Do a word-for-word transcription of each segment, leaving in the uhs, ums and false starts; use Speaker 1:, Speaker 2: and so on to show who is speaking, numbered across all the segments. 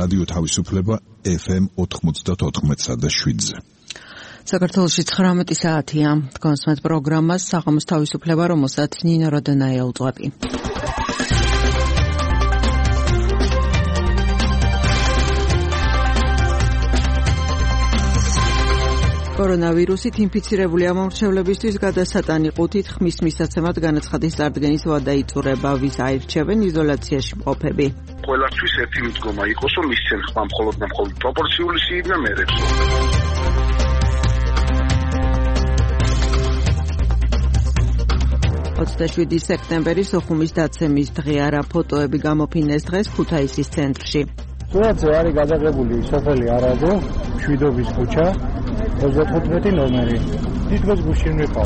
Speaker 1: რადიო თავისუფლება ეფ ემ ოთხმოცდაოთხ და შვიდზე.
Speaker 2: საქართველოში ცხრამეტი საათია. თქვენს პროგრამას საღამოს თავისუფლება, რომელსაც ნინო როდონაია უძღვები. კორონავირუსით ინფიცირებული ამომრჩევლებისთვის გადასატანი ყუთით ხმის მისაცემად განაცხადის წარდგენის ვადა იწურება, ვის აირჩევენ იზოლაციაში მყოფები.
Speaker 3: ყველასთვის ერთი მიდგომა იყოს, რომ მისცენ ხმა მხოლოდ და მხოლოდ პროპორციული სიდიდნა მერებს.
Speaker 2: ოცდაშვიდი სექტემბერი სოხუმის დაცემის დღეა, რა ფოტოები გამოფინეს დღეს ქუთაისის ცენტრში.
Speaker 4: სურათზე არის გადაღებული სოფელი არაგო, მშვიდობის ქუჩა, ოცდათხუთმეტი ნომერი. ის დღეს გუშინ ვიყავ.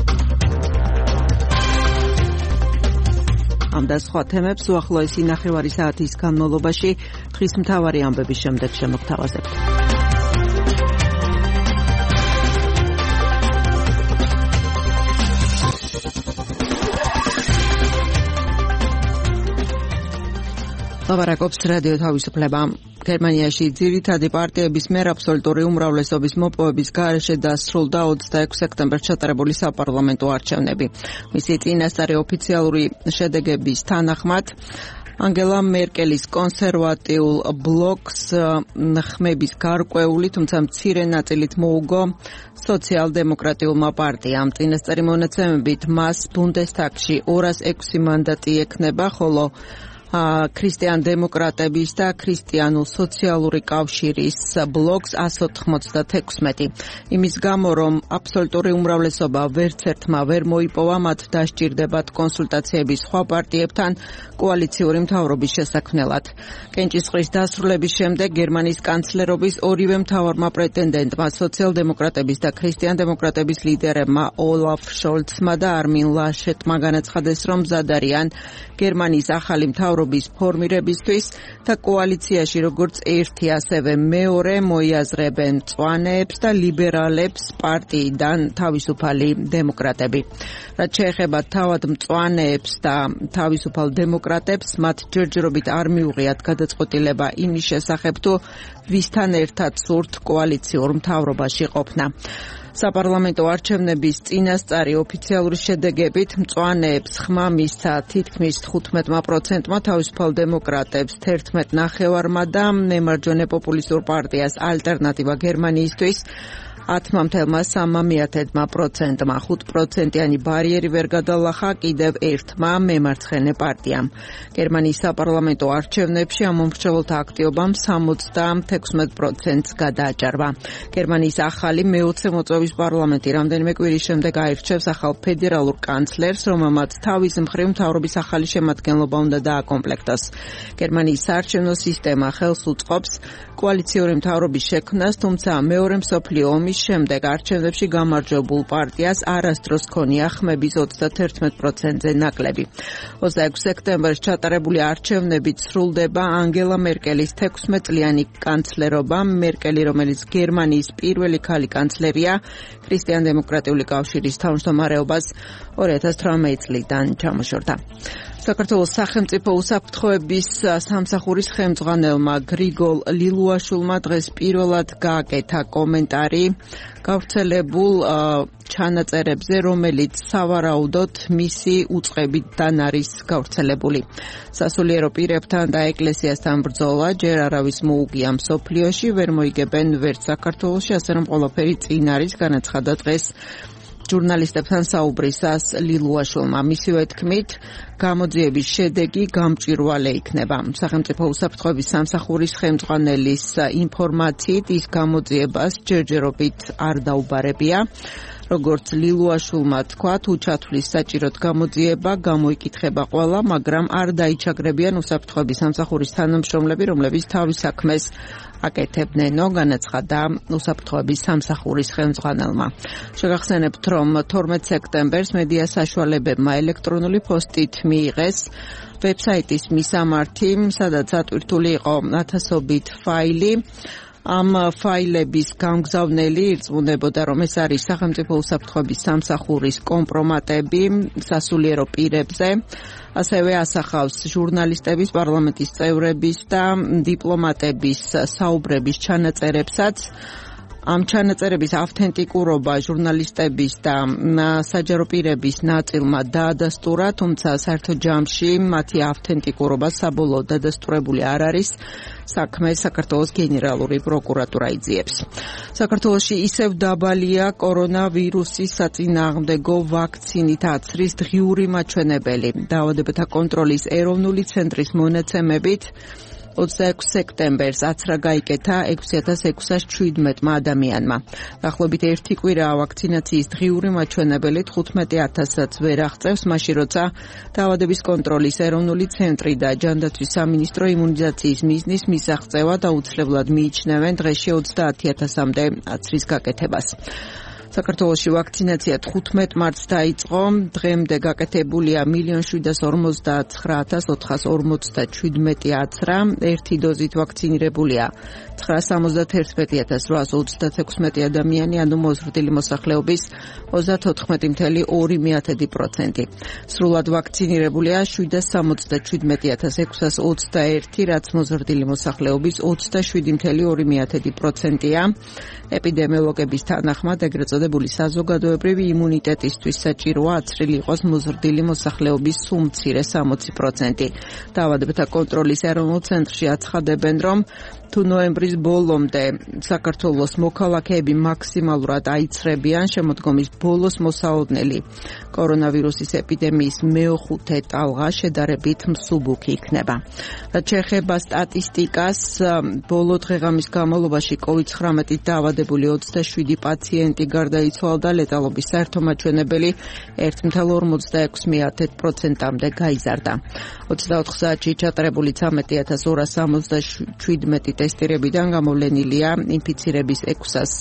Speaker 2: ამ და სხვა თემებს უახლოესი ნახევარი საათის განმავლობაში დღის მთავარი ამბების შემდეგ შემოგთავაზებთ. ლაპარაკობს რადიო თავისუფლება. გერმანიაში ძირითადი პარტიების მიერ აბსოლუტური უმრავლესობის მოპოვების გარეშე დასრულდა ოცდაექვსი სექტემბერს ჩატარებული საპარლამენტო არჩევნები. მისი წინასწარი ოფიციალური შედეგების თანახმად ანგელა მერკელის კონსერვატიულ ბლოკს ხმების გარკვეული, თუმცა მცირე ნაწილით მოუგო სოციალ-დემოკრატიულმა პარტიამ. წინასწარი მონაცემებით მას ბუნდესტაგში ორას ექვსი მანდატი ექნება, ხოლო ქრისტიან დემოკრატების და ქრისტიანულ სოციალური კავშირის ბლოკს ასი ოთხმოცდათექვსმეტი. იმის გამო, რომ აბსოლუტური უმრავლესობა ვერც ერთმა ვერ მოიპოვა, მათ დასჭირდებათ კონსულტაციები სხვა პარტიებთან კოალიციური მთავრობის შესაქმნელად. კენჭისყრის დასრულების შემდეგ გერმანიის კანცლერობის ორივე მთავარმა პრეტენდენტმა, სოციალ-დემოკრატების და ქრისტიან დემოკრატების ლიდერებმა ოლაფ შოლცმა და არმინ ლაშეტმა განაცხადეს, რომ მზად არიან გერმანიის ახალი მთავრობის ფორმირებისთვის და კოალიციაში როგორც ერთი, ასევე მეორე მოიაზრებენ მწვანეებს და ლიბერალებს პარტიიდან თავისუფალი დემოკრატები. რაც შეეხება თავად მწვანეებს და თავისუფალ დემოკრატებს, მათ ჯერჯერობით არ მიუღიათ გადაწყვეტილება იმის შესახებ, თუ ვისთან ერთად სურთ კოალიციურ მთავრობაში ყოფნა. საპარლამენტო არჩევნების წინასწარი ოფიციალური შედეგებით მწვანეებს ხმა მისცა თითქმის თხუთმეტ პროცენტმა, თავისუფალ დემოკრატებს თერთმეტ ნახევარმა და მემარჯვენე პოპულისტურ პარტიას ალტერნატივა გერმანიისთვის ათმა სამმა პროცენტმა. ხუთ პროცენტიანი ბარიერი ვერ გადალახა კიდევ ერთმა მემარცხენე პარტიამ. გერმანიის საპარლამენტო არჩევნებში ამომრჩეველთა აქტივობამ სამოცდათექვსმეტ პროცენტს გადააჭარბა. გერმანიის ახალი მეოცე მოწვევის პარლამენტი რამდენიმე კვირის შემდეგ აირჩევს ახალ ფედერალურ კანცლერს, რომელმაც თავის მხრივ მთავრობის ახალი შემადგენლობა უნდა დააკომპლექტოს. გერმანიის საარჩევნო სისტემა ხელს უწყობს კოალიციური მთავრობის შექმნას, თუმცა მეორე მსოფლიო ომის შემდეგ არჩევნებში გამარჯვებულ პარტიას არასდროს ჰქონია ხმების ოცდათერთმეტ პროცენტზე ნაკლები. ოცდაექვსი სექტემბერს ჩატარებული არჩევნებით სრულდება ანგელა მერკელის თექვსმეტწლიანი კანცლერობა. მერკელი, რომელიც გერმანიის პირველი ქალი კანცლერია, ქრისტიან დემოკრატიული კავშირის თავმჯდომარეობას ორი ათას თვრამეტი წლიდან ჩამოშორდა. საქართველოს სახელმწიფო უსაფრთხოების სამსახურის ხელმძღვანელმა გრიგოლ ლილუაშვილმა დღეს პირველად გააკეთა კომენტარი გავრცელებულ ჩანაწერებზე, რომელიც სავარაუდოდ მისი უწყებიდან არის გავრცელებული. სასულიერო პირებთან და ეკლესიასთან ბრძოლა ჯერ არავის მოუგია მსოფლიოში, ვერ მოიგებენ ვერც საქართველოში, ასე რომ ყველაფერი წინ არის, განაცხადა დღეს ჟურნალისტებთან საუბრისას ლილუაშვილმა. მისივე თქმით, გამოძიების შედეგი გამჭვირვალე იქნება. სახელმწიფო უსაფრთხოების სამსახურის ხელმძღვანელის ინფორმაციით, ის გამოძიებას ჯერჯერობით არ დაუბარებია. როგორც ლილუაშვილმა თქვა, თუ ჩათვლის საჭიროდ გამოძიება, გამოიკითხება ყველა, მაგრამ არ დაიჩაგრებიან უსაფრთხოების სამსახურის თანამშრომლები, რომლებიც თავის საქმეს აკეთებნენო, განაცხადა უსაფრთხოების სამსახურის ხელმძღვანელმა. შეგახსენებთ, რომ თორმეტ სექტემბერს მედია საშუალებებმა ელექტრონული პოსტით მიიღეს ვებსაიტის მისამართი, სადაც ატვირთული იყო ათასობით ფაილი, ამ ფაილების გამგზავნელი ირწმუნებოდა, რომ ეს არის სახელმწიფო უსაფრთხოების სამსახურის კომპრომატები სასულიერო პირებზე. ასევე ასახავს ჟურნალისტების, პარლამენტის წევრების და დიპლომატების საუბრების ჩანაწერებსაც. ამ ჩანაწერების ავთენტიკურობა ჟურნალისტების და საჯარო პირების ნაწილმა დაადასტურა, თუმცა საერთო ჯამში მათი ავთენტიკურობა საბოლოოდ დადასტურებული არ არის. საქმე საქართველოს გენერალური პროკურატურა იძიებს. საქართველოში ისევ დაბალია კორონავირუსის საწინააღმდეგო ვაქცინით აცრის დღიური მაჩვენებელი. დაავადებათა კონტროლის ეროვნული ცენტრის მონაცემებით ოცდაექვსი სექტემბერს აცრა გაიკეთა ექვსი ათას ექვსას შვიდმეტმა ადამიანმა. დაახლოებით ერთი კვირაა ვაქცინაციის დღიური მაჩვენებელი თხუთმეტი ათასაც ვერ აღწევს, მაშინ როცა დაავადების კონტროლის ეროვნული ცენტრი და ჯანდაცვის სამინისტრო იმუნიზაციის მიზნის მისაღწევად აუცილებლად მიიჩნევენ დღეში ოცდაათი ათასამდე აცრის გაკეთებას. საქართველოში ვაქცინაცია თხუთმეტ მარტს დაიწყო, დღემდე გაკეთებულია მილიონი შვიდას ორმოცდაცხრა ათას ოთხას ორმოცდაშვიდმეტი აცრა, ერთი დოზით ვაქცინირებულია ცხრაას სამოცდაერთმეტი ათას რვაას ოცდათექვსმეტი ადამიანი, ანუ მოზრდილი მოსახლეობის ოცდათოთხმეტი წამლ ორი მეათედი პროცენტი. სრულად ვაქცინირებულია შვიდას სამოცდაშვიდმეტი ათას ექვსას ოცდაერთი, რაც მოზრდილი მოსახლეობის ოცდაშვიდი წამლ ორი მეათედი პროცენტია. ეპიდემიოლოგების თანახმად ეგრეთ წოდებული საზოგადოებრივი იმუნიტეტისთვის საჭიროა აცრილი იყოს მოზრდილი მოსახლეობის სულ მცირე სამოცი პროცენტი. დაავადებათა კონტროლის ეროვნულ ცენტრში აცხადებენ, რომ თუ ნოემბრის ბოლომდე საქართველოს მოქალაქეები მაქსიმალურად აიცრებიან, შემოდგომის ბოლოს მოსაოდნელი კორონავირუსის ეპიდემიის მეოხუთე ტალღა შედარებით მსუბუქი იქნება. რაც შეეხება სტატისტიკას, ბოლო დღეღამის განმავლობაში კოვიდ ცხრამეტით დაავადებული ოცდაშვიდი პაციენტი გარდაიცვალა და ლეტალობის საერთო მაჩვენებელი ერთი წამლ ორმოცდაექვსი პროცენტამდე გაიზარდა. ოცდაოთხ საათში ჩატარებული ცხრამეტი ათას ორას სამოცდაშვიდმეტი ტესტირებიდან გამოვლენილია ინფიცირების ექვსას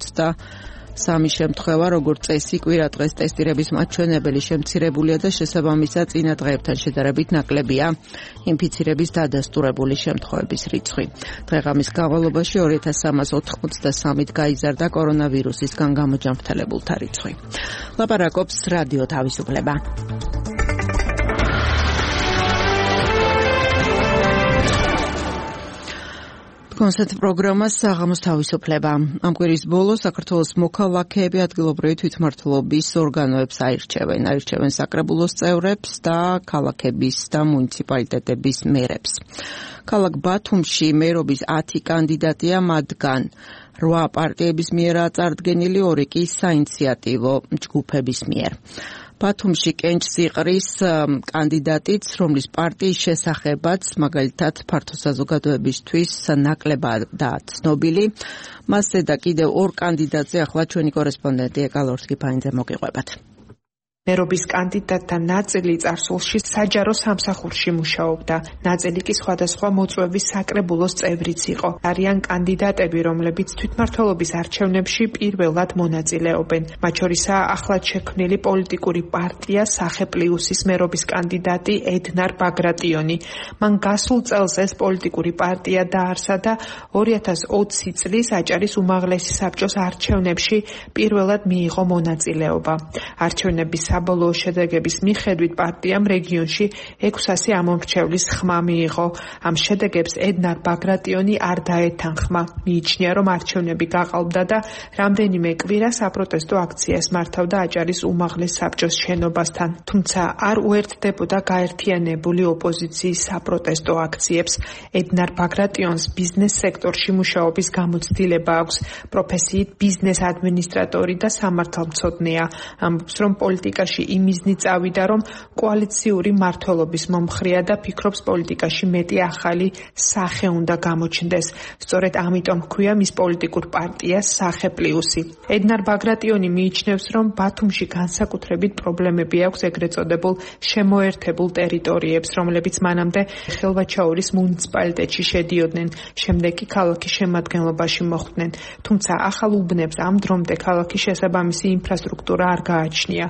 Speaker 2: სამოცდასამი შემთხვევა, როგორც წესი, კვირა-დღეს ტესტირების მაჩვენებელი შემცირებულია და შესაბამისად წინა დღეებთან შედარებით ნაკლებია ინფიცირების დადასტურებული შემთხვევების რიცხვი. დღეღამის განმავლობაში ორი ათას სამას ოთხმოცდასამით გაიზარდა კორონავირუსისგან გამოჯანმრთელებულთა რიცხვი. ლაპარაკობს რადიო თავისუფლება. კონცერტ პროგრამა საღამოს თავისუფლება. ამ კვირის ბოლოს საქართველოს მოქალაქეები ადგილობრივი თვითმმართველობის ორგანოებს აირჩევენ. აირჩევენ საკრებულოს წევრებს და ქალაქების და მუნიციპალიტეტების მერებს. ქალაქ ბათუმში მერობის ათი კანდიდატია, მათგან რვა პარტიების მიერაა წარდგენილი, ორი კი საინიციატივო ჯგუფების მიერ. ბათუმში კენჭს იყრის კანდიდატიც, რომლის პარტიის შესახებაც მაგალითად ფართო საზოგადოებისთვის ნაკლებადაა ცნობილი. მასზე და კიდევ ორ კანდიდატზე ახლა ჩვენი კორესპონდენტი ეკალორთ გიფაინძე მოგიყვებათ.
Speaker 5: მერობის კანდიდატთა ნაწილი წარსულში საჯარო სამსახურში მუშაობდა, ნაწილი კი სხვადასხვა მოწვევის საკრებულოს წევრიც იყო. არიან კანდიდატები, რომლებიც თვითმმართველობის არჩევნებში პირველად მონაწილეობენ. მათ შორისაა ახლად შექმნილი პოლიტიკური პარტია სახე პლუსის მერობის კანდიდატი ედნარ ბაგრატიონი. მან გასულ წელს ეს პოლიტიკური პარტია დაარსა და ორი ათას ოცი წლის აჭარის უმაღლესი საბჭოს არჩევნებში პირველად მიიღო მონაწილეობა. არჩევნების საბოლოო შედეგების მიხედვით პარტიამ რეგიონში ექვსასი ამომრჩევლის ხმა მიიღო. ამ შედეგებს ედნარ ბაგრატიონი არ დაეთანხმა. მიიჩნია, რომ არჩევნები გაყალბდა და რამდენიმე კვირა საპროტესტო აქციას მართავდა აჭარის უმაღლეს საბჭოს შენობასთან. თუმცა არ უერთდებოდა გაერთიანებული ოპოზიციის საპროტესტო აქციებს. ედნარ ბაგრატიონს ბიზნეს სექტორში მუშაობის გამოცდილება აქვს. პროფესიით ბიზნეს ადმინისტრატორი და სამართალმცოდნეა. ამბობს, რომ პოლიტიკაში იმიზნი წავიდა, რომ კოალიციური მმართველობის მომხრეა და ფიქრობს პოლიტიკაში მეტი ახალი სახე უნდა გამოჩნდეს. სწორედ ამიტომ ჰქვია მის პოლიტიკურ პარტიას სახე პლუსი. ედნარ ბაგრატიონი მიიჩნევს, რომ ბათუმში განსაკუთრებით პრობლემები აქვს ეგრეთ წოდებულ შემოერთებულ ტერიტორიებს, რომლებიც მანამდე ხელვაჩაურის მუნიციპალიტეტში შედიოდნენ, შემდეგ კი ქალაქის შემადგენლობაში მოხვდნენ. თუმცა ახალ უბნებს ამ დრომდე ქალაქის შესაბამისი ინფრასტრუქტურა არ გააჩნია. მის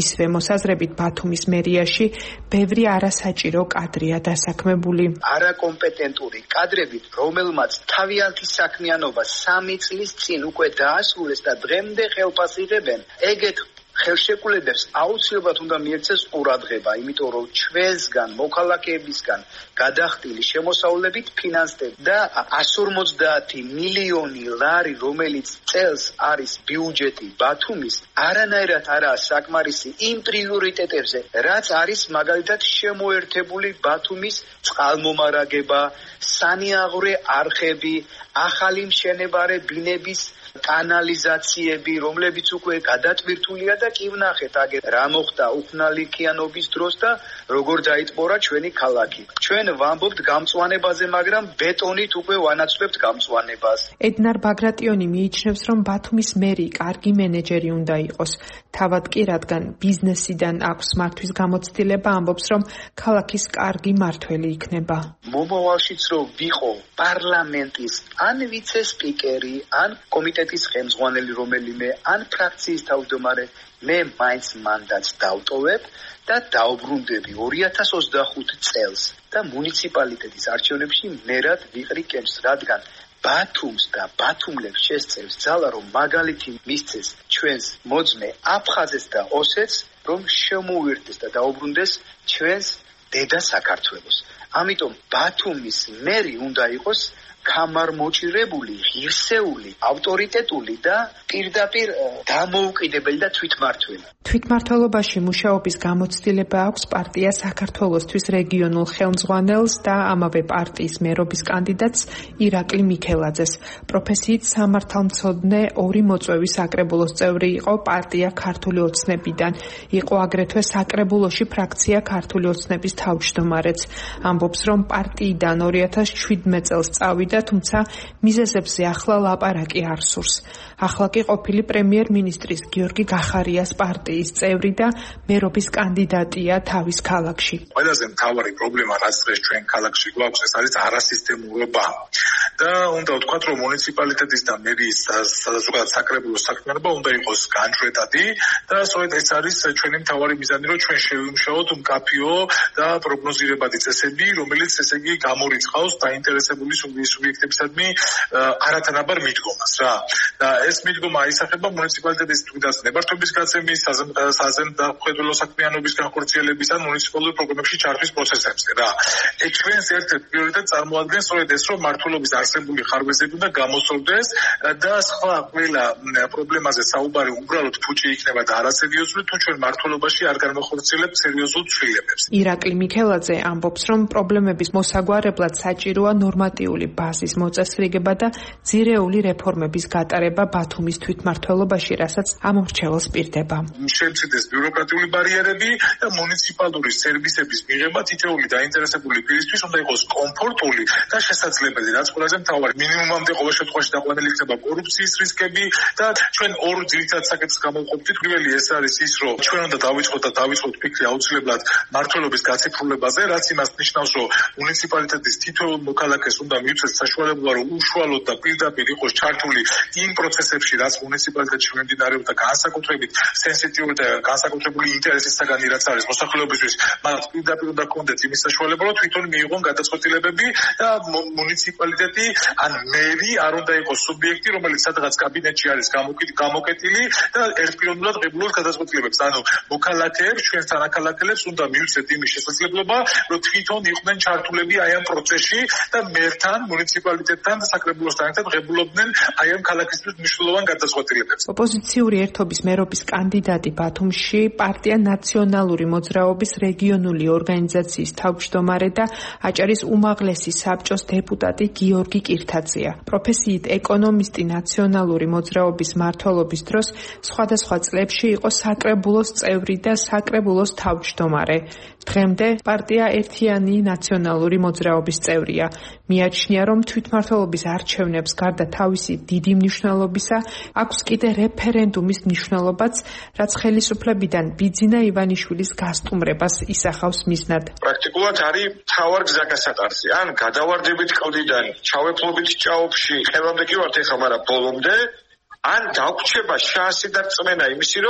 Speaker 5: მისვე მოსაზრებით ბათუმის მერიაში ბევრი არასაჭირო კადრია დასაქმებული.
Speaker 6: არაკომპეტენტური კადრები, რომელმაც თავიანთი საქმიანობა სამი წლის წინ უკვე დაასრულეს და დღემდე ხელფას იღებენ, ეგეთ ხელშეკრულებებს აუცილებლად უნდა მიეცეს ყურადღება, იმიტომ რომ ჩვენსგან, მოქალაქეებისგან გადახდილი შემოსავლებით ფინანსდება და εκατს ორმოცდაათი მილიონი ლარი, რომელიც წელს არის ბიუჯეტი ბათუმის, არანაირად არაა საკმარისი იმ პრიორიტეტებზე, რაც არის მაგალითად შემოერთებული ბათუმის წყალმომარაგება, სანიაღვრე არხები, ახალი მშენებარე ბინების კანალიზაციები, რომლებიც უკვე გადატვირთულია და კი ვნახეთ აგერ რა მოხდა უხნალიქიანობის დროს და როგორ დაიტბორა ჩვენი ქალაქი. ჩვენ ვამბობთ გამწვანებაზე, მაგრამ ბეტონით უკვე ვანაცვლებთ გამწვანებას.
Speaker 5: ედნარ ბაგრატიონი მიიჩნევს, რომ ბათუმის მერი კარგი მენეჯერი უნდა იყოს. თავად კი, რადგან ბიზნესიდან აქვს მართვის გამოცდილება, ამბობს, რომ ქალაქის კარგი მართველი იქნება.
Speaker 6: მომავალშიც რომ ვიყო პარლამენტის ან ვიცე-სპიკერი, ან კომიტეტის ხელმძღვანელი რომელიმე, ან ფრაქციის თავმჯდომარე, მე მაინც მანდატს დავტოვებ და დავბრუნდები ორი ათას ოცდახუთი წელს და მუნიციპალიტეტის არჩევნებში მერად ვიყრიკებს, რადგან ბათუმს და ბათუმლებს შესწევს ძალა, რომ მაგალითი მისცეს ჩვენს მოძმე აფხაზეთს და ოსეთს, რომ შემოუერთდეს და დაუბრუნდეს ჩვენს დედა საქართველოს. ამიტომ ბათუმის მერი უნდა იყოს გამარმოჭირებული, ღირსეული, ავტორიტეტული და პირდაპირ დამოუკიდებელი და თვითმმართველი.
Speaker 5: თვითმმართველობაში მუშაობის გამოცდილება აქვს პარტია საქართველოსთვის რეგიონულ ხელმძღვანელს და ამავე პარტიის მერობის კანდიდატს ირაკლი მიქელაძეს. პროფესიით სამართალმცოდნე, ორი მოწვევის საკრებულოს წევრი იყო პარტია ქართული ოცნებიდან. იყო აგრეთვე საკრებულოში ფრაქცია ქართული ოცნების თავმჯდომარეც. ამბობს, რომ პარტიიდან ორი ათას შვიდმეტ წელს წავიდა, თუმცა მიზეზებზე ახლა ლაპარაკი არ სურს. ახლა კი ყოფილი პრემიერ-მინისტრის გიორგი გახარიას პარტიის წევრი და მერობის კანდიდატია თავის ქალაქში.
Speaker 7: ყველაზე მთავარი პრობლემა, რაც დღეს ჩვენ ქალაქში გვაქვს, ეს არის არასისტემურობა. და უნდა ვთქვათ, რომ მუნიციპალიტეტის და მერიის ზოგადად საკრებულოს საქმიანობა უნდა იყოს განჭვრეტადი და სწორედ ეს არის ჩვენი მთავარი მიზანი, რომ ჩვენ შევიმუშაოთ მკაფიო და პროგნოზირებადი წესები, რომელიც ესე იგი გამორიცხავს დაინტერესებული სუბიექტებისადმი არათანაბარ მიდგომას რა. და ეს მიდგომა აისახება მუნიციპალიტეტის თვითონ ნებართვების გაცემის, საზემდამხედველო საქმიანობის განხორციელების ან მუნიციპალურ პროგრამებში ჩართვის პროცესებზე რა. ეს ჩვენს ერთ-ერთ პრიორიტეტს წარმოადგენს სწორედ ეს, რომ მმართველობის არსებული ხარვეზები უნდა გამოსწორდეს და სხვა ყველა პრობლემაზე საუბარი უბრალოდ ფუჭი იქნება და არასერიოზული, თუ ჩვენ მმართველობაში არ განვახორციელებთ სერიოზულ ცვლილებებს.
Speaker 5: ირაკლი მიქელაძე ამბობს, რომ პრობლემების მოსაგვარებლად საჭიროა ნორმატიული ბაზის მოწესრიგება და ძირეული რეფორმების გატარება ბათუმის თვითმმართველობაში, რასაც ამორჩეველს პირდება.
Speaker 7: შემცირდეს ბიუროკრატიული ბარიერები და მუნიციპალური სერვისების მიღება თითოეული დაინტერესებული პირისთვის უნდა იყოს კომფორტული და შესაძლებელი, რაც ყველაზე მთავარი. მინიმუმამდე ყოველ შემთხვევაში დაყვანილი იქნება კორუფციის რისკები და ჩვენ ორ ძირითად საკითხს გამოვყოფთ. პირველი ეს არის ის, რომ ჩვენ უნდა დავიწყოთ და დავიწყოთ ფიქრი აუცილებლად მმართველობის გაციფრულებაზე, რაც იმას ნიშნავს, რომ მუნიციპალიტეტის თითოეულ მოქალაქეს უნდა მიუწეს საშუალება, რომ უშუალოდ და პირდაპირ იყოს ჩართული იმ პროცესებში, რაც მუნიციპალიტეტში მიმდინარეობდა განსაკუთრებით სენსიტიური და განსაკუთრებული ინტერესისაგანი, რაც არის მოსახლეობისთვის, მათ პირდაპირ უნდა ჰქონდეთ იმის საშუალება, რომ თვითონ მიიღონ გადაწყვეტილებები და მუნიციპალიტეტი ან მერი არ უნდა იყოს სუბიექტი, რომელიც სადღაც კაბინეტში არის გამოკეტილი და ერთპიროვნულად ღებულობს გადაწყვეტილებებს. ანუ მოქალაქეებს, ჩვენს თანაქალაქეებს უნდა მიუწეთ იმის შესაძლებლობა, რომ თვითონ იყვნენ ჩართულები აი ამ პროცესში და მერთან, მუნიციპალიტეტთან და საკრებულოსთან ერთად ღებულობდნენ აი ამ ქალაქისთვის მნიშვნელოვან გადაწყვეტილებებს.
Speaker 5: ოპოზიციური ერთობის მერობის კანდიდატი ბათუმში პარტია ნაციონალური მოძრაობის რეგიონული ორგანიზაციის თავმჯდომარე და აჭარის უმაღლესი საბჭოს დეპუტატი გიორგი კირთაძეა. პროფესიით ეკონომისტი ნაციონალური მოძრაობის მმართველობის დროს სხვადასხვა წლებში იყო საკრებულოს წევრი და საკრებულოს თავმჯდომარე. დღემდე პარტია ერთიანი ნაციონალური მოძრაობის წევრია. მიაჩნია, რომ თვითმმართველობის არჩევნებს გარდა თავისი დიდი მნიშვნელობისა აქვს კიდე რეფერენდუმის მნიშვნელობაც, რაც ხელისუფლებიდან ბიძინა ივანიშვილის გასტუმრებას ისახავს მიზნად.
Speaker 3: პრაქტიკულად არის მთავარ გზაგასაყარზე. ან გადავარდებით კლდიდან, ჩავეფლობით ჭაობში, ხელამდე კი ვართ ეხლა, მაგრამ ბოლომდე, ან დაგვრჩება შანსი და რწმენა იმისი, რომ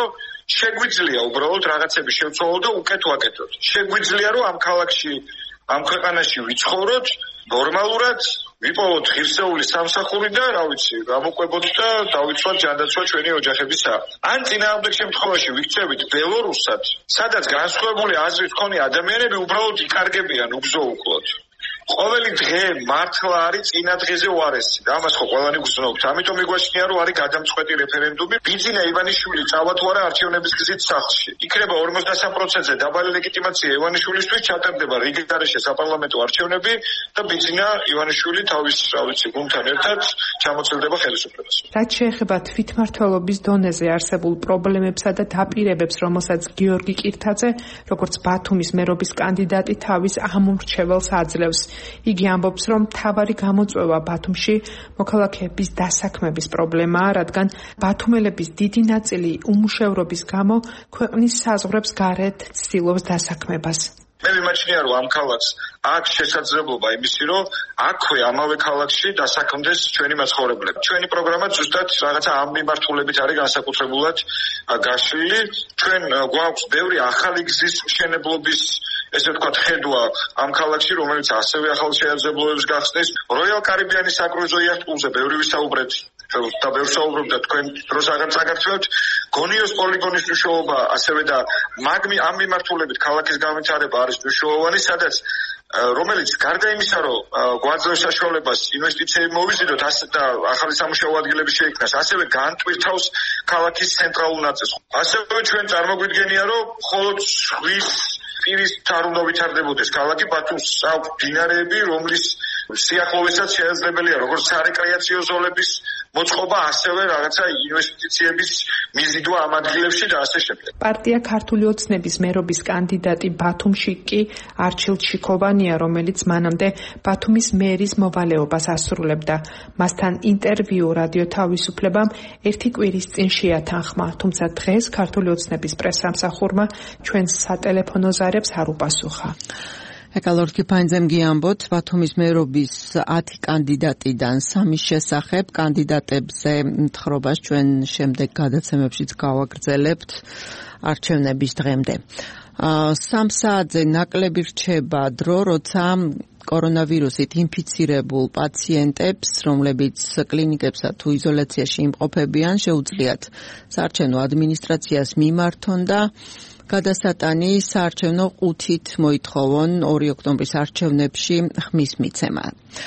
Speaker 3: შეგვიძლია უბრალოდ რაღაცები შევცვალოთ და უკეთ ვაკეთოთ. შეგვიძლია რომ ამ ქალაქში, ამ ქვეყანაში ვიცხოვროთ ნორმალურად, ვიპოვოთ ღირსეული სამსახური და რა ვიცი, გამოყვებოთ და დავიცვათ ჯანდაცვა ჩვენი ოჯახებისა. ან წინააღმდეგ შემთხვევაში ვიქცევით ბელორუსად, სადაც განსხვავებული აზრის მქონე ადამიანები უბრალოდ იკარგებიან უგზო-უკლოდ. ყოველი დღე მართლა არის წინა დღეზე უარესი და ამას ხო ყველანი გრძნობთ. ამიტომ მიგვაჩნია რომ არის გადამწყვეტი რეფერენდუმი. ბიძინა ივანიშვილი წავა თუ არა არჩევნების გზით სახლში. იქნება ორმოცდასამ პროცენტზე დაბალი ლეგიტიმაცია ივანიშვილისთვის, ჩატარდება რიგით გარეშე საპარლამენტო არჩევნები და ბიძინა ივანიშვილი თავის, რა ვიცი, გუნდთან ერთად ჩამოწევდება ხელისუფლებას.
Speaker 5: რაც შეეხება თვითმმართველობის დონეზე არსებულ პრობლემებსა და დაპირებებს, რომელსაც გიორგი კირთაძე, როგორც ბათუმის მერობის კანდიდატი, თავის ამომრჩეველს აძლევს. იგი ამბობს, რომ მთავარი გამოწვევა ბათუმში მოქალაქეების დასაქმების პრობლემაა, რადგან ბათუმელების დიდი ნაწილი უმუშევრობის გამო ქვეყნის საზღვრებს გარეთ ცდილობს დასაქმებას.
Speaker 3: მე მიმაჩნია რომ ამ ქალაქს აქვს შესაძლებლობა იმისი რომ აქვე ამავე ქალაქში დასაქმდეს ჩვენი მაცხოვრებლები. ჩვენი პროგრამა ზუსტად რაღაცა ამ მიმართულებით არის განსაკუთრებულად გაშლილი. ჩვენ გვაქვს ბევრი ახალი გზის მშენებლობის ესე ვთქვათ ხედვა ამ ქალაქში, რომელიც ასევე ახალ შეაძლებლობებს გახსნის. როიალ კარიბიანის საკრუიზო იახტზე ბევრი ვისაუბრეთ და ბევრს საუბრობდა თქვენ დროს აღარ გონიოს პოლიგონის მნიშვნელობა, ასევე და მაგმი ამ მიმართულებით ქალაქის განვითარება არის მნიშვნელოვანი, სადაც რომელიც გარდა იმისა, რომ გვაძლევს საშუალებას ინვესტიციები მოვიზიდოთ და ახალი სამუშაო ადგილები შეიქმნას, ასევე განტვირთავს ქალაქის ცენტრალურ ნაწილს. ასევე ჩვენ წარმოგვიდგენია, რომ მხოლოდ ზღვის პირის თარ უნდა ვითარდებოდეს ქალაქი. ბათუმს აქვს მდინარეები, რომლის სიახლოვესაც შესაძლებელია როგორც სარეკრეაციო ზოლების მოწყობა, ასევე რაღაცა ინვესტიციების მიზიდვა ამ ადგილებში და ასე შემდეგ.
Speaker 5: პარტია ქართული ოცნების მერობის კანდიდატი ბათუმში კი არჩილ ჩიქოვანია, რომელიც მანამდე ბათუმის მერის მოვალეობას ასრულებდა. მასთან ინტერვიუ რადიო თავისუფლებამ ერთი კვირის წინ შეათანხმა, თუმცა დღეს ქართული ოცნების პრესსამსახურმა ჩვენს სატელეფონო ზარებს არ უპასუხა.
Speaker 2: ეკალორ კიფაინძემ გიამბოთ, ბათუმის მერობის ათი კანდიდატიდან სამის შესახებ კანდიდატებზე მთხრობას ჩვენ შემდეგ გადაცემებშიც გავაგრძელებთ არჩევნების დღემდე. სამ საათზე ნაკლები რჩება დრო, როცა კორონავირუსით ინფიცირებულ პაციენტებს, რომლებიც კლინიკებსა თუ იზოლაციაში იმყოფებიან, შეუძლიათ საარჩევნო ადმინისტრაციას მიმართონ და გადასატანი საარჩევნო ყუთით მოითხოვონ ორი ოქტომბრის არჩევნებში ხმის მიცემა.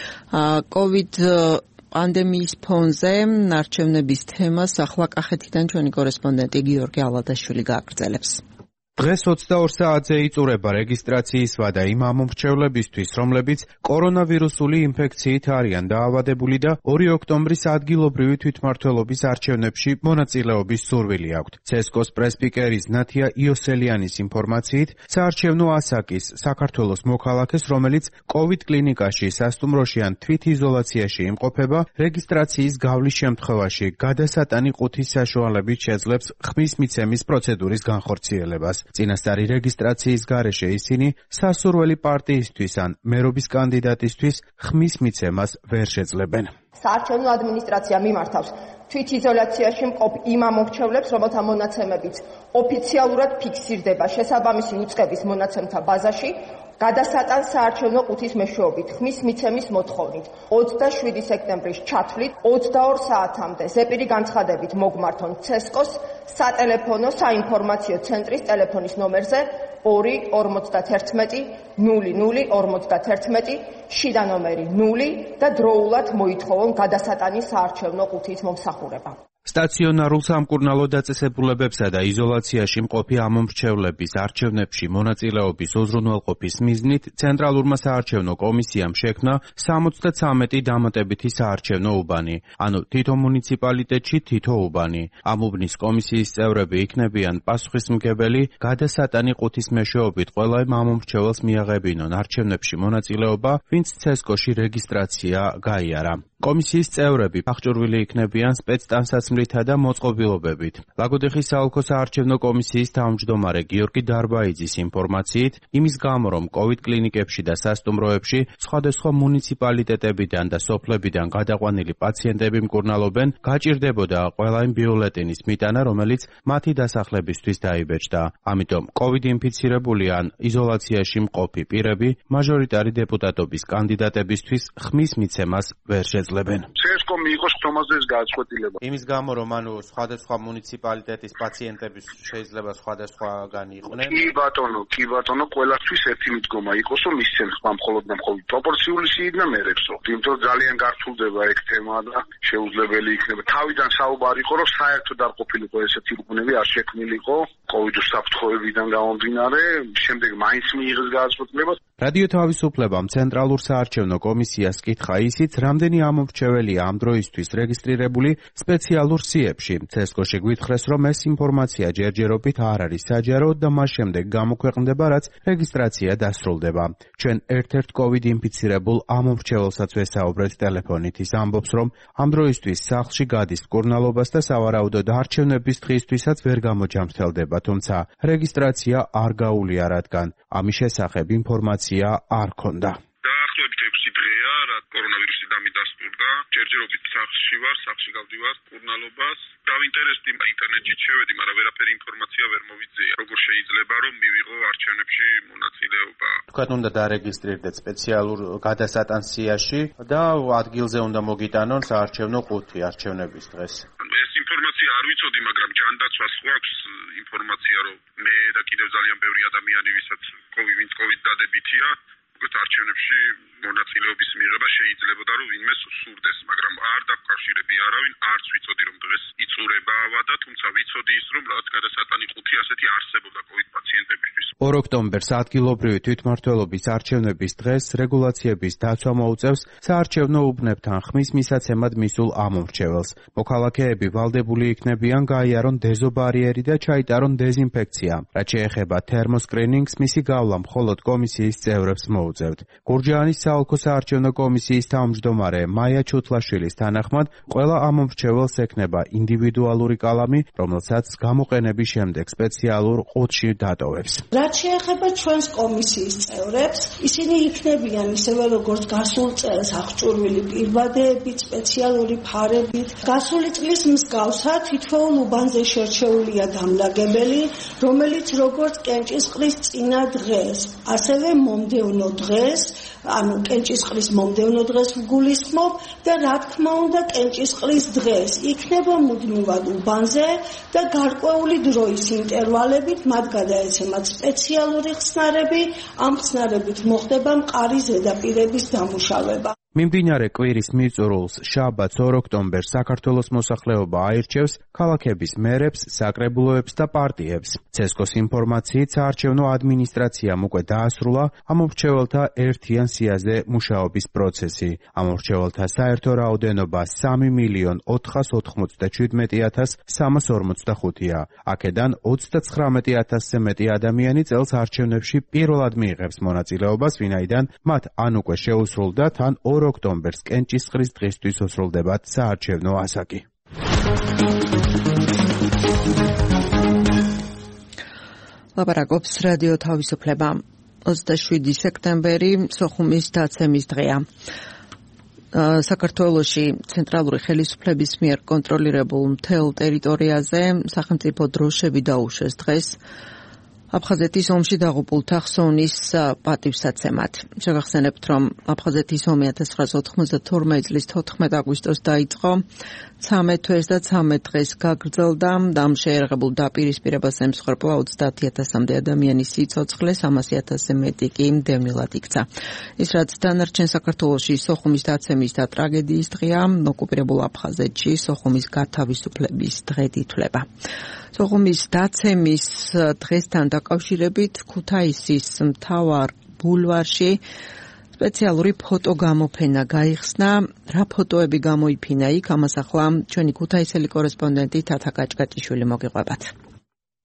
Speaker 2: COVID პანდემიის ფონზე არჩევნების თემას ახლა კახეთიდან ჩვენი კორესპონდენტი გიორგი ალადაშვილი გააგრძელებს.
Speaker 8: დღეს ოცდაორ საათზე იწურება რეგისტრაციის ვადა იმ ამომრჩევლებისთვის, რომლებიც კორონავირუსული ინფექციით არიან დაავადებული და ორი ოქტომბრის ადგილობრივი თვითმმართველობის არჩევნებში მონაწილეობის სურვილი აქვთ. ცესკოს პრესპიკერის ნათია იოსელიანის ინფორმაციით, საარჩევნო ასაკის საქართველოს მოქალაქეს, რომელიც COVID კლინიკაში, სასტუმროში ან თვითიზოლაციაში იმყოფება, რეგისტრაციის გავლის შემთხვევაში გადასატანი ყუთის საშუალებით შეძლებს ხმის მიცემის პროცედურის განხორციელებას. წინასწარი რეგისტრაციის გარეშე ისინი სასურველი პარტიისთვის ან მერობის კანდიდატისთვის ხმის მიცემას ვერ შეძლებენ.
Speaker 9: საარჩევნო ადმინისტრაცია მიმართავს თვითიზოლაციაში მყოფ იმ ამომრჩევლებს, რომელთა მონაცემებიც ოფიციალურად ფიქსირდება შესაბამისი უწყების მონაცემთა ბაზაში, გადასატან საარჩევნო ყუთის მეშვეობით ხმის მიცემის მოთხოვნით ოცდაშვიდი სექტემბრის ჩათვლით ოცდაორ საათამდე ზეპირი განცხადებით მოგმართონ ცესკოს სატელეფონო საინფორმაციო ცენტრის ტელეფონის ნომერზე ორი ორმოცდათერთმეტი ნული ნული ორმოცდათერთმეტი შიდა ნომერი ნული და დროულად მოითხოვონ გადასატანი საარჩევნო ყუთის მომსახურება.
Speaker 8: სტაციონარულ სამკურნალო დაწესებულებებსა და იზოლაციაში მყოფი ამომრჩევლების არჩევნებში მონაწილეობის უზრუნველყოფის მიზნით ცენტრალურმა საარჩევნო კომისიამ შექმნა სამოცდაცამეტი დამატებითი საარჩევნო უბანი, ანუ თითო მუნიციპალიტეტში თითო უბანი. ამ უბნის კომისიის წევრები იქნებიან პასუხისმგებელი გადასატანი ყუთის მეშვეობით ყველა ამომრჩეველს მიაღებინონ არჩევნებში მონაწილეობა, ვინც ცესკოში რეგისტრაცია გაიარა. კომისიის წევრები აღჭურვილი იქნებიან სპეცტანსაცმლითა და მოწყობილობებით. ლაგოდეხის საოლქო საარჩევნო კომისიის თავმჯდომარე გიორგი დარბაიძის ინფორმაციით, იმის გამო, რომ COVID კლინიკებში და სასტუმროებში სხვადასხვა მუნიციპალიტეტებიდან და სოფლებიდან გადაყვანილი პაციენტები მკურნალობენ, გაჭირდებოდა ყველა იმ ბიულეტენის მიტანა, რომელიც მათი დასახლებისთვის დაიბეჭდა. ამიტომ COVID ინფიცირებული ან იზოლაციაში მყოფი პირები მაჟორიტარი დეპუტატობის კანდიდატებისთვის ხმის მიცემას ვერ შეძლებენ.
Speaker 7: CESCOM იყოს ხომაზეს გააცხოთილება.
Speaker 8: იმის გამო, რომ ანუ სხვადასხვა მუნიციპალიტეტის პაციენტები შეიძლება სხვადასხვაგანი იყვნენ.
Speaker 7: კი ბატონო, კი ბატონო, ყველასთვის ერთი მიდგომა იყოს, რომ მისცენ ხმა მხოლოდ და მხოლოდ პროპორციული სიდიდნა მერექსო. იმიტომ ძალიან გართულდება ეგ თემა და შეუძლებელი იქნება. თავიდან საუბარი იყო, რომ საერთოდ არ ყოფილიყო ესეთი რუკნები, არ შექმნილიყო COVID-ის საფრთხეებიდან გამომდინარე, შემდეგ მაინც მიიღეს გააცხოთილება.
Speaker 8: რადიო თავისუფლებამ ცენტრალურ საარჩევნო კომისიას კითხა ისიც, რამდენი ამომრჩეველია ამ დროისთვის რეგისტრირებული სპეციალურ სიებში. CESCO-ში გვითხრეს, რომ ეს ინფორმაცია ჯერჯერობით არ არის საჯარო და მას შემდეგ გამოქვეყნდება, რაც რეგისტრაცია დასრულდება. ჩვენ ერთ-ერთ COVID ინფიცირებულ ამომრჩეველსაც ვესაუბრეთ ტელეფონით. ის ამბობს, რომ ამ დროისთვის სახლში გადის მკურნალობას და სავარაუდოდ არჩევნების დღისთვისაც ვერ გამოჯამრთელდება, თუმცა რეგისტრაცია არ გაუვლია, რადგან ამის შესახებ ინფორმაცია არ ქონდა.
Speaker 7: დაახლოებით ექვსი დღეა, რა კორონავირუსი დამიდასტურდა. ჯერჯერობით სახლში ვარ, სახლში გავდივარ მკურნალობას. დავინტერესდი ინტერნეტში შევედი, მაგრამ ვერაფერი ინფორმაცია ვერ მოვიძია. როგორ შეიძლება რომ მივიღო არჩევნებში მონაწილეობა?
Speaker 8: თქვენ უნდა დარეგისტრირდეთ სპეციალურ გადასატანსიაში და ადგილზე უნდა მოგიტანონ საარჩევნო ყუთი არჩევნების დღეს.
Speaker 7: ეს ინფორმაცია არ ვიცოდი, მაგრამ ჯანდაცვას ხო აქვს ინფორმაცია, რომ მე და კიდევ ძალიან ბევრი ადამიანი, ვისაც COVID-ვინც COVID დადებითია, უკვე არჩევნებში მონაწილეობის მიღება შეიძლებოდა, რომ ვინმე სურდეს, მაგრამ არ დაკავშირები არავინ, არც ვიცოდი, რომ დღეს იწურება ავადა, თუმცა ვიცოდი ის, რომ რაღაც გადასატანი ყუთი ასეთი არსებობდა COVID პაციენტებისთვის.
Speaker 8: ორ ოქტომბერს ადგილობრივი თვითმმართველობის არჩევნების დღეს რეგულაციების დაცვა მოუწევს საარჩევნო უბნებთან ხმის მისაცემად მისულ ამომრჩეველს. მოქალაქეები ვალდებული იქნებიან გაიარონ დეზობარიერი და ჩაიტარონ დეზინფექცია. რაც შეეხება თერმოსკრინინგს, მისი გავლა მხოლოდ კომისიის წევრებს მოუწევთ. გურჯაანის საოლქო საარჩევნო კომისიის თავმჯდომარე მაია ჩუთლაშვილის თანახმად, ყველა ამომრჩეველს ექნება ინდივიდუალური კალამი, რომელსაც გამოყენების შემდეგ სპეციალურ ყუთში დატოვებს.
Speaker 10: რაც შეეხება ჩვენს კომისიის წევრებს, ისინი იქნებიან ისევე როგორც გასულ წელს აღჭურვილი პირვადეებით, სპეციალური ფარებით. გასული წლის მსგავსად თითოეულ უბანზე შერჩეულია დამლაგებელი, რომელიც როგორც კენჭისყრის წინა დღეს, ასევე მომდევნო დღეს, ანუ კენჭისყრის მომდევნო დღეს ვგულისხმობ და რა თქმა უნდა კენჭისყრის დღეს იქნება მუდმივად უბანზე და გარკვეული დროის ინტერვალებით მათ გადაეცემათ სპეციალური ხსნარები, ამ ხსნარებით მოხდება მყარი ზედაპირების დამუშავება.
Speaker 8: მიმდინარე კვირის მიწურულს შაბათს ორ ოქტომბერს საქართველოს მოსახლეობა აირჩევს ქალაქების მერებს, საკრებულოებს და პარტიებს. CESCO-s ინფორმაციით საარჩევნო ადმინისტრაციამ უკვე დაასრულა ამომრჩეველთა ერთიან სიაზე მუშაობის პროცესი. ამომრჩეველთა საერთო რაოდენობა სამი მილიონ ოთხას ოთხმოცდაჩვიდმეტი ათას სამას ორმოცდახუთია. აქედან ოცდაცხრამეტი ათასზე მეტი ადამიანი წელს არჩევნებში პირველად მიიღებს მონაწილეობას, ვინაიდან მათ ან უკვე შეუსრულდა, თან ორ ოქტომბერს კენჭისყრის დღისთვის უსრულდებათ საარჩევნო ასაკი.
Speaker 2: ლაპარაკობს რადიო თავისუფლება. ოცდაშვიდი სექტემბერი სოხუმის დაცემის დღეა. საქართველოში ცენტრალური ხელისუფლების მიერ კონტროლირებულ მთელ ტერიტორიაზე სახელმწიფო დროშები დაუშვეს დღეს აფხაზეთის ომში დაღუპულთა ხსოვნის პატივსაცემად. შეგახსენებთ, რომ აფხაზეთის ომი ათას ცხრაასა ოთხმოცდათორმეტი წლის თოთხმეტ აგვისტოს დაიწყო. ცამეტ თვეს და ცამეტ დღეს გაგრძელდა. ამ შეერაღებულ დაპირისპირებას ემსხვერპლა ოცდაათი ათასამდე ადამიანის სიცოცხლე, სამასი ათასზე მეტი კი მდევნილად იქცა. ის რაც დანარჩენ საქართველოში სოხუმის დაცემის და ტრაგედიის დღეა, ოკუპირებულ აფხაზეთში სოხუმის გათავისუფლების დღედ ითვლება. სოხუმის დაცემის დღესთან დაკავშირებით ქუთაისის მთავარ ბულვარში სპეციალური ფოტოგამოფენა გაიხსნა. რა ფოტოები გამოიფინა იქ, ამას ახლა ჩვენი ქუთაისელი კორესპონდენტი თათა კაჭკაჭიშვილი მოგიყვებათ.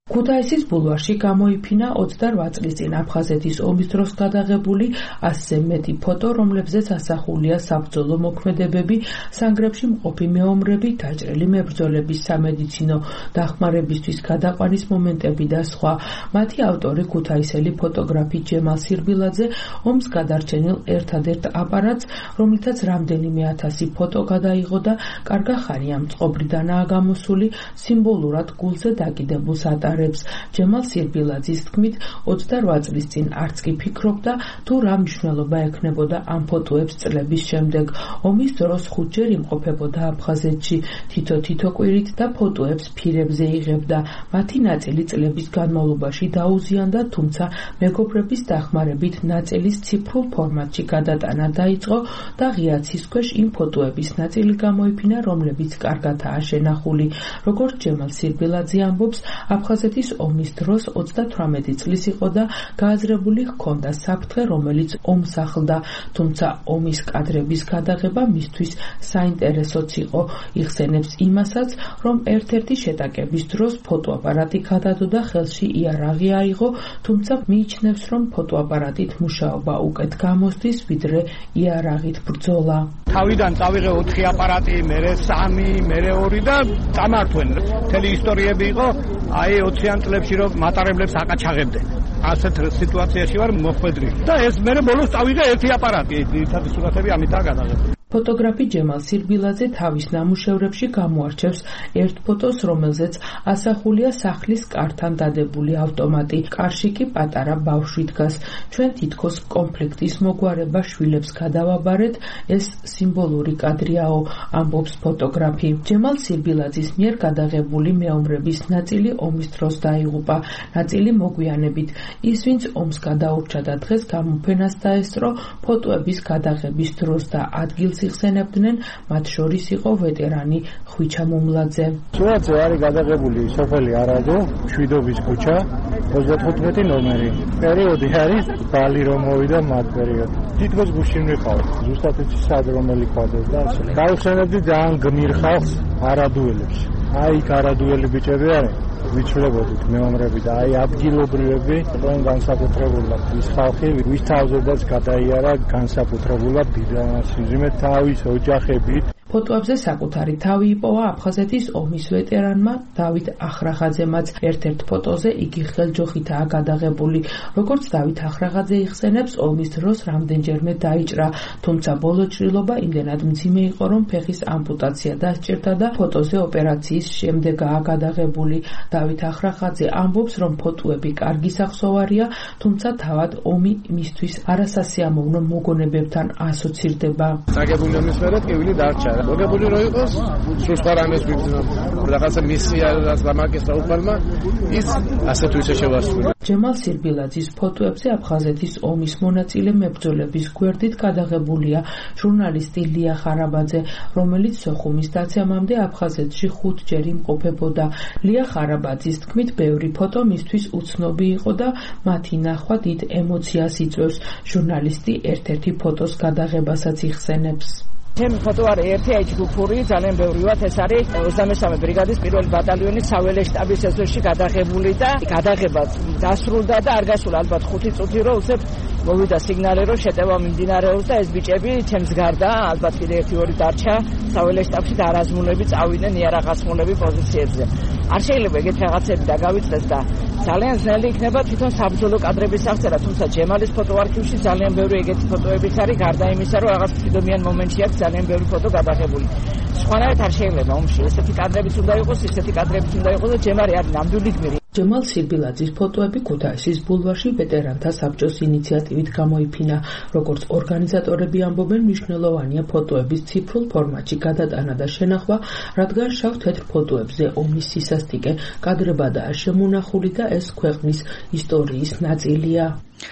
Speaker 5: ქუთაისის ბულვარში გამოიფინა ოცდარვაათ წლის წინ აფხაზეთის ომის დროს გადაღებული ასზე მეტი ფოტო, რომლებზეც ასახულია საბრძოლო მოქმედებები, სანგრებში მყოფი მეომრები, დაჭრილი მებრძოლების სამედიცინო დახმარებისთვის გადაყვანის მომენტები და სხვა. მათი ავტორი ქუთაისელი ფოტოგრაფი ჯემალ სირბილაძე ომს გადარჩენილ ერთადერთ აპარატს, რომლითაც რამდენიმე ათასი ფოტო გადაიღო და კარგახანია მწყობრიდანაა გამოსული სიმბოლურად გულზე დაკიდებულს ატარებს. ჯემალ სირბილაძის თქმით, ოცდარვაათ წლის წინ არც კი ფიქრობდა, თუ რა მნიშვნელობა ექნებოდა ამ ფოტოებს წლების შემდეგ. ომის დროს ხუთჯერ იმყოფებოდა აფხაზეთში, თითო-თითო კვირით და ფოტოებს ფირებზე იღებდა. მათი ნაწილი წლების განმავლობაში დაუზიანდა, თუმცა მეგობრების დახმარებით ნაწილის ციფრულ ფორმატში გადატანა დაიწყო და ღია ცის ქვეშ იმ ფოტოების ნაწილი გამოიფინა, რომლებიც კარგადაა შენახული. როგორც ჯემალ სირბილაძე ამბობს, აფხაზეთის ომის დროს ოცდათვრამეტი წლის იყო და გააზრებული ჰქონდა საფრთხე, რომელიც ომს ახლდა, თუმცა ომის კადრების გადაღება მისთვის საინტერესოც იყო. იხსენებს იმასაც, რომ ერთ-ერთი შეტაკების დროს ფოტოაპარატი გადადო და ხელში იარაღი აიღო, თუმცა მიიჩნევს, რომ ფოტოაპარატით მუშაობა უკეთ გამოსდის, ვიდრე იარაღით ბრძოლა.
Speaker 11: თავიდან წავიღე ოთხი აპარატი, მერე სამი, მერე ორი და წამართვენ. მთელი ისტორიები იყო, აი ოციან წლებში რომ მატარებლებს აკაჩაღებდნენ. ასეთ სიტუაციაში ვარ მოხვედრილი. და ეს მერე ბოლოს წავიღე ერთი აპარატი, ძირითადი სურათები ამითაა გადაღებული.
Speaker 5: ფოტოგრაფი ჯემალ სირბილაძე თავის ნამუშევრებში გამოარჩევს ერთ ფოტოს, რომელზეც ასახულია სახლის კართან დადებული ავტომატი. კარში კი პატარა ბავშვი დგას. ჩვენ თითქოს კონფლიქტის მოგვარება შვილებს გადავაბარეთ, ეს სიმბოლური კადრიაო, ამბობს ფოტოგრაფი. ჯემალ სირბილაძის მიერ გადაღებული მეომრების ნაწილი ომის დროს დაიღუპა, ნაწილი მოგვიანებით. ის, ვინც ომს გადაურჩა და დღეს გამოფენას დაესწრო, ფოტოების გადაღების დროს და ადგილს იხსენებდნენ, მათ შორის იყო ვეტერანი ხვიჩა მუმლაძე.
Speaker 4: სურათზე არის გადაღებული სოფელი არაგო, მშვიდობის ქუჩა, ოცდათხუთმეტი ნომერი. პერიოდი არის ბალი რომ მოვიდა მათ პერიოდში. თითქოს გუშინ ვიყავ, ზუსტად იცი სად რომელი კვადრატი და ასე. გავხსენებდი ძალიან გმირ ხალხს არადუელებს. აი იქ არადუელი ბიჭები არის. ვიცვლებოდით მეომრები და აი ადგილობრივები, რომ განსაკუთრებულად ის ხალხი, ვის თავზედაც გადაიარა განსაკუთრებულად დიდასიზმე თავის ოჯახებით.
Speaker 5: ფოტოებზე საკუთარი თავი იპოვა აფხაზეთის ომის ვეტერანმა დავით ახრახაძემაც. ერთ-ერთ ფოტოზე იგი ხელჯოხითაა გადაღებული. როგორც დავით ახრახაძე იხსენებს, ომის დროს რამდენჯერმე დაიჭრა, თუმცა ბოლო ჭრილობა იმდენად მძიმე იყო, რომ ფეხის ამპუტაცია დასჭირდა და ფოტოზე ოპერაციის შემდეგაა გადაღებული. დავით ახრახაძე ამბობს, რომ ფოტოები კარგი სახსოვარია, თუმცა თავად ომი მისთვის არასასიამოვნო მოგონებებთან ასოცირდება.
Speaker 11: დაგებული ომის მერე ტკივილი დარჩა. მოგებული რო იყოს, სულ სხვა რამეს ვიგრძნო. რაღაცა მისია რაც დამაკისრა უფალმა, ის ასე თუ ისე შევასრულე.
Speaker 5: ჯემალ სირბილაძის ფოტოებზე აფხაზეთის ომის მონაწილე მებრძოლების გვერდით გადაღებულია ჟურნალისტი ლია ხარაბაძე, რომელიც სოხუმის დაცემამდე აფხაზეთში ხუთჯერ იმყოფებოდა. ლია ხარაბაძის თქმით, ბევრი ფოტო მისთვის უცნობი იყო და მათი ნახვა დიდ ემოციას იწვევს. ჟურნალისტი ერთ-ერთი ფოტოს გადაღებასაც იხსენებს.
Speaker 12: ჩემი ფოტო არის ერთი ეჭგუფური, ძალიან ბევრი ვართ, ეს არის ოცდამესამე ბრიგადის პირველი ბატალიონის საველე შტაბის ეზოში გადაღებული და გადაღება დასრულდა და არ გასულა ალბათ ხუთი წუთი, რომ უცებ მოვიდა სიგნალი, რომ შეტევა მიმდინარეობს და ეს ბიჭები ჩემს გარდა ალბათ კიდე ერთი ორი დარჩა საველე შტაბში და არაზმულები წავიდნენ იარაღასმულები პოზიციებზე. არ შეიძლება ეგეთ რაღაცები დაგავიწყდეს და ძალიან ძნელი იქნება თვითონ საბრძოლო კადრების აღწერა, თუმცა ჯემალის ფოტოარქივში ძალიან ბევრი ეგეთი ფოტოებიც არის, გარდა იმისა, რომ რაღაც მშვიდობიან მომენტში აქვს ძალიან ბევრი ფოტო გადაღებული. სხვანაირად არ შეიძლება ომში ესეთი კადრებიც უნდა იყოს, ისეთი კადრებიც უნდა იყოს და ჯემარი არის ნამდვილი გმირი.
Speaker 5: ჯემალ სირბილაძის ფოტოები ქუთაისის ბულვარში ვეტერანთა საბჭოს ინიციატივით გამოიფინა. როგორც ორგანიზატორები ამბობენ, მნიშვნელოვანია ფოტოების ციფრულ ფორმატში გადატანა და შენახვა, რადგან შავ-თეთრ ფოტოებზე ომის სისასტიკე კადრებადაა შემონახული და ეს ქვეყნის ისტორიის ნაწილია.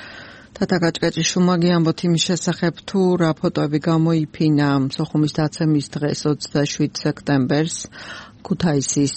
Speaker 2: თათა გაჭკეჭიშუმაგი ამბობთ იმის შესახებ, თუ რა ფოტოები გამოიფინა სოხუმის დაცემის დღეს ოცდაშვიდ სექტემბერს ქუთაისის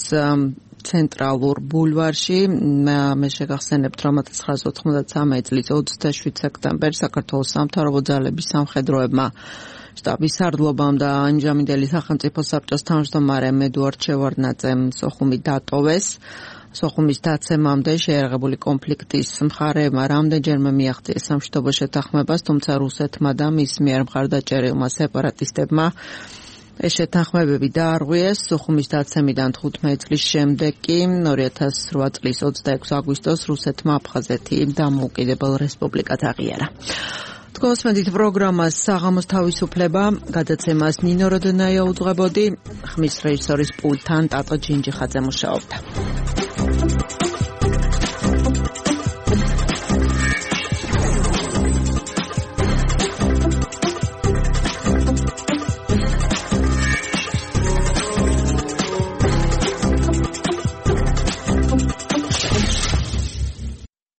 Speaker 2: ცენტრალურ ბულვარში. მე შეგახსენებთ, რომ ოთხ ათას ოთხმოცდათსამეტი წლის ოცდაშვიდ სექტემბერს საქართველოს სამთავრობო ძალების სამხედროებმა შტაბის სარდლობამ და ამჟამინდელი სახელმწიფო საბჭოს თავმჯდომარემ ედუარდ შევარდნაძემ სოხუმი დატოვეს. სოხუმის დაცემამდე შეერაღებული კონფლიქტის მხარეებმა რამდენჯერმე მიაღწიეს სამშვიდობო შეთანხმებას, თუმცა რუსეთმა და მის მიერ მხარდაჭერილმა სეპარატისტებმა ეს შეთანხმებები დაარღვიეს. სოხუმის დაცემიდან თხუთმეტი წლის შემდეგ კი ორი ათას ოთხ წლის ოცდაექვსი აგვისტოს რუსეთმა აფხაზეთი დამოუკიდებელ რესპუბლიკად აღიარა. თქვენს პროგრამას საღამოს თავისუფლება, გადაცემას ნინო როდონაია უძღვებოდი, ხმის რეჟისორის პულტთან ტატო ჯინჯიხაძე მუშაობდა.